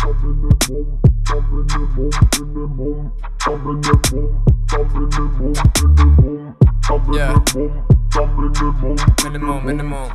Yeah. Minimum.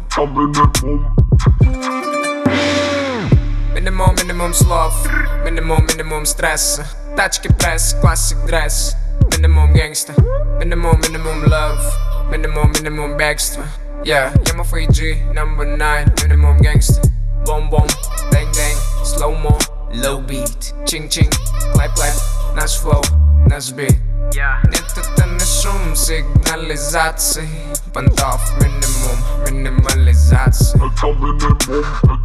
Minimum sloth. Minimum stress. Tachke press, classic dress. Minimum gangsta. Minimum love. Minimum extra. Yeah, Yama 3G, number 9. Minimum gangsta. Boom, bang, slow mo, low beat. Ching, clap, nasz flow, nasz beat. Нет, это не шум, сигнализации. Понтов, минимализация. Это минимум,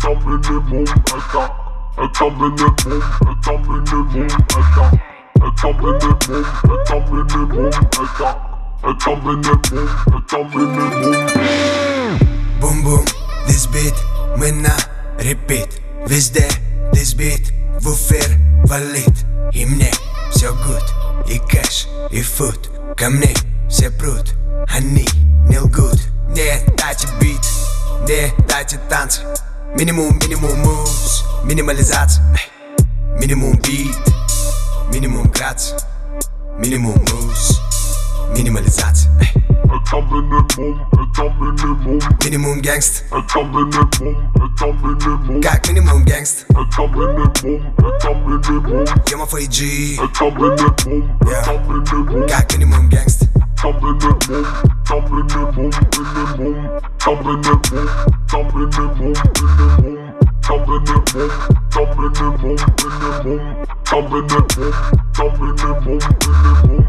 Бум-бум, this beat, мы на repeat. Везде, this beat, в эфир валит. И мне все good, и кэш, и фуд. Ко мне все прут, они не лгут. Не дайте бит, не дайте танцы. Минимум moves, минимализация. Минимум бит, минимум грация. Минимум moves, минимализация. это минимум. Минимум гангст, Это минимум. как минимум гангст. Это минимум. Yama 3G, Это минимум. как минимум гангст. Minimum.